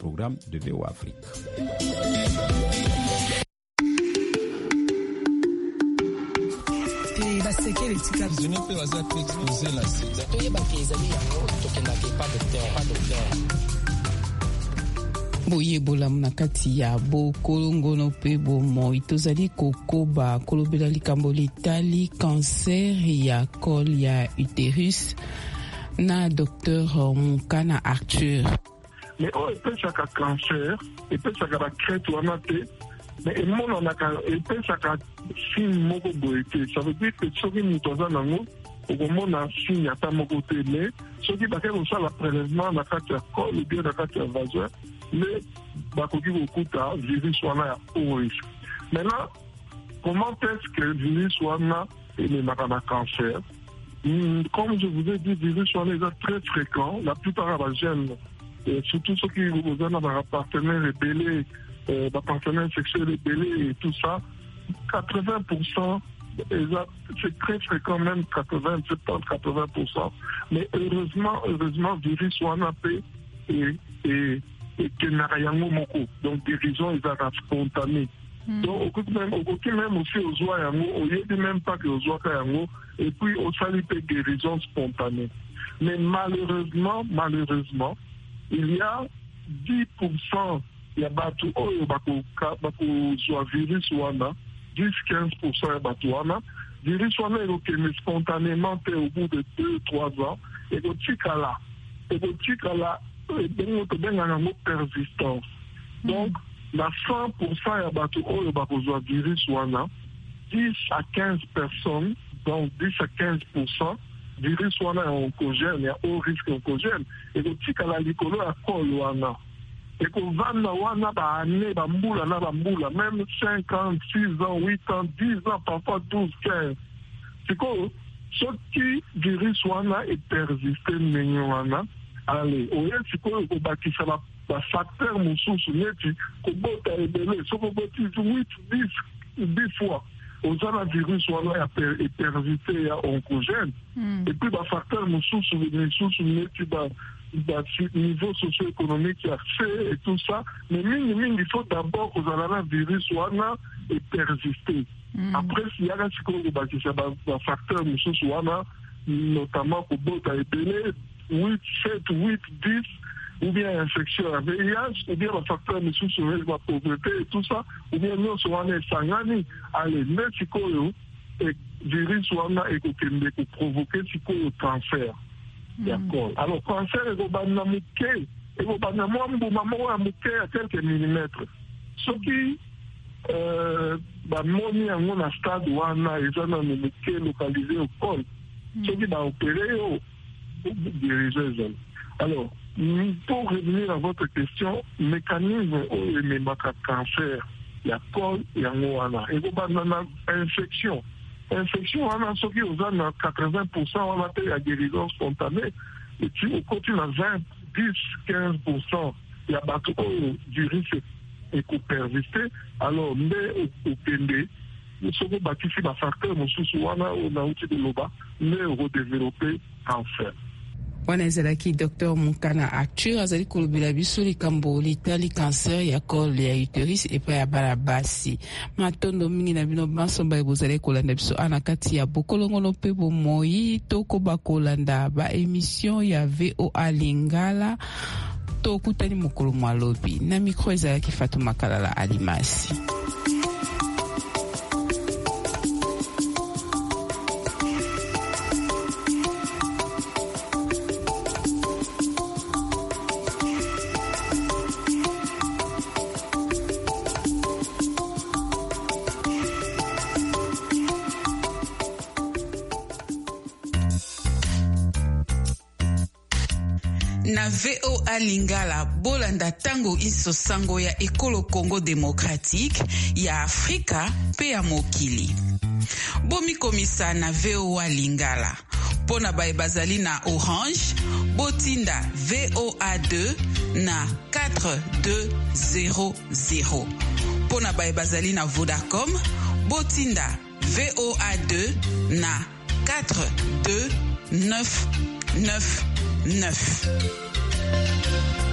programmes de VOA Afrique. boyebola na kati ya bokolongono mpe bomoi tozali kokoba kolobela likambo litali cancer ya col ya uterus na Dr Mukana Arthur. Mais epesaka cancer epesaka bacrete wana te mais emonanaka epesaka signe moko boye te. Ça veut dire que soki moto aza nango okomona signe ata moko te, mais soki bakei kosala prélèvement na kati ya col ou bien na kati ya vagin mais bakoki kokuta virus wana ya ORIS. Maintenant, comment est-ce que virus wana ememaka na cancer? Comme je vous ai dit, virus wana est très fréquent. La plupart des jeunes, surtout ceux qui ont un partenaire rebellé, partenaire sexuel rebellé et tout ça, 80%, c'est très fréquent, même 80, 70, 80%. Mais heureusement, virus wana peut et donc guérison ils sont spontanés. Donc même aussi aux oies yango, au lieu de même pas que aux oies yango, et puis au salut de guérison spontanée. Mais malheureusement, il y a 10% ya batu oyo bako virus wana, 10-15% ya batu wana, virus wana est spontanément au bout de 2-3 ans, et kotikala persistance. Donc, la 100% ya batu oyo bakozwa virus wana, 10 à 15 personnes, donc 10 à 15%, virus wana ya oncogène, ya haut risque oncogène, et kotikala likolo ya col wana. Et kovanda wana baane, bambula na bambula, même 5 ans, 6 ans, 8 ans, 10 ans, parfois 12, 15. C'est quoi? Ce qui virus wana est persisté menyo wana, allez, oye sikoyo kobakisa ba facteur mosusu neti kobota ebele soko boti 8-10 fois ozana virus wana est persisté ya oncogène et puis ba facteur mosusu neti ba niveau socio-économique ya fait et tout ça, mais mingi il faut d'abord kozala na virus wana est persisté. Après s'il y a sikoyo kobakisa ba facteur mosusu wana notamment kobota ebele 8, 7, 8, 10, ou bien infection à VIH, ou bien le facteur de la pauvreté et tout ça, ou bien nous sommes sangani, allez, mais si le virus est provoqué si le cancer. D'accord. Alors, cancer est à quelques millimètres. Ce qui, moni en un stade où on a localisé au col, ce qui va opérer alors, pour revenir à votre question, mécanisme où les cancer, il y a col, il y a moana. Et infection. Infection, on a ce qui aux 80%, on a la guérison spontanée. Et puis, on continue à 20, 10, 15%, il y a du risque et qu'on persiste. Alors, mais au PND, nous sommes bâtis sur la facteur, nous sommes de l'OBA, mais redévelopper cancer. wana ezalaki Dr Mukana Arthur azali kolobela biso likambo litali cancer ya col ya uterus epai ya bana basi. Matondo mingi na bino basomba bozali kolanda biso ana kati ya bokolongono mpe bomoi tokoba kolanda ba émission ya VOA Lingala tokutani mokolo mwalobi na micro ezalaki Fatuma Kalala Alimasi. Na VOA Lingala bolanda tango iso sango ya ekolo Congo Démocratique ya Afrika pe ya mokili. Bomi komisa na VOA Lingala. Pona bae bazali na Orange, botinda VOA2 na 4200. Pona bae bazali na Vodacom, botinda VOA2 na 42999.